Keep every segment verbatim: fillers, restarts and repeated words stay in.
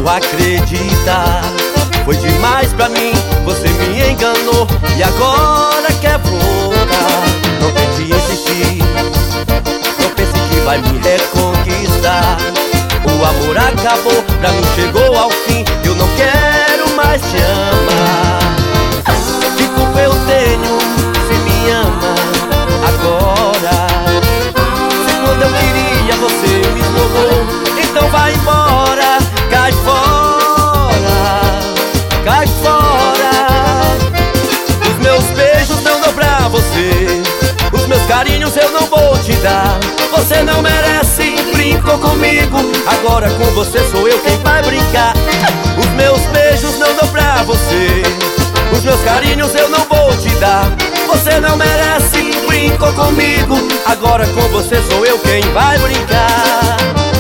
vou acreditar. Foi demais pra mim, você me enganou e agora quer voltar. Não tente insistir, não pense que vai me reconquistar. O amor acabou, pra mim chegou ao fim. Eu não quero mais te amar. Que culpa eu tenho se me ama agora? Se quando eu queria você me esnobou, então vai embora, cai fora, cai fora. Os meus beijos não dou pra você, os meus carinhos eu não vou te dar. Você não merece, brincou comigo, agora com você sou eu quem vai brincar. Os meus beijos não dou pra você, os meus carinhos eu não vou te dar. Você não merece, brincou comigo, agora com você sou eu quem vai brincar.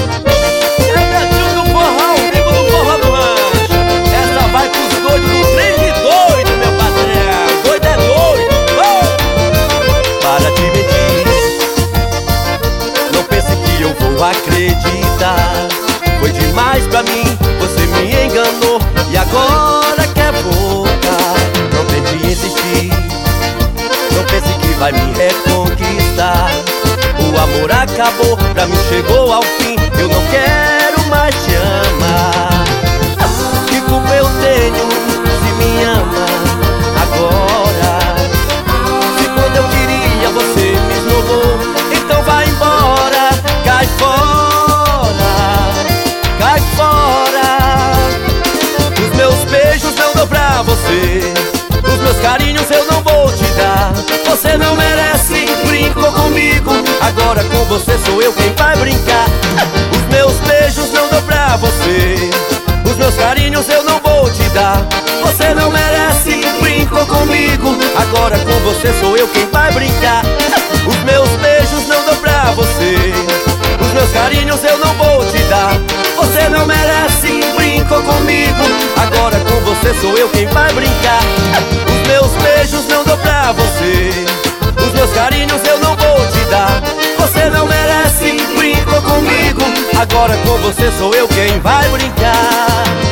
Acreditar, foi demais pra mim, você me enganou e agora quer voltar. Não tente insistir, não pense que vai me reconquistar. O amor acabou, pra mim chegou ao fim. Eu não quero mais te amar. Que culpa eu tenho se me ama agora? Se quando eu queria você me esnobou, então vai embora, cai fora, cai fora. Os meus beijos não dou pra você, os meus carinhos eu não vou te dar. Você não merece, brincou comigo, agora com você sou eu quem vai brincar. Os meus beijos não dou pra você, os meus carinhos eu não vou te dar. Você não merece, brincou comigo, agora com você sou eu quem vai brincar. Os meus beijos não dou pra você, os meus carinhos eu não vou te dar. Você não merece, brincou comigo, agora com você sou eu quem vai brincar. Os meus beijos não dou pra você, os meus carinhos eu não vou te dar. Você não merece, brincou comigo, agora com você sou eu quem vai brincar.